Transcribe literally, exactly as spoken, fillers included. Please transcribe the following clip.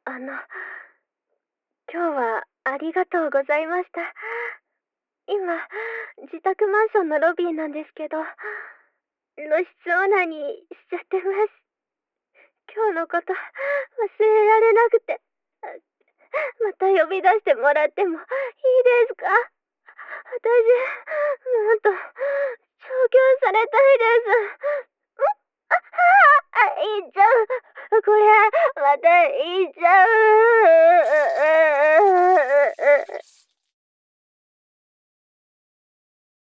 あの、今日はありがとうございました。今、自宅マンションのロビーなんですけど、露出オナニーしちゃってます。今日のこと忘れられなくて、また呼び出してもらってもいいですか？私、もっと調教されたいです。ん？あ、ああ、行っちゃう。これ、また行っちゃう。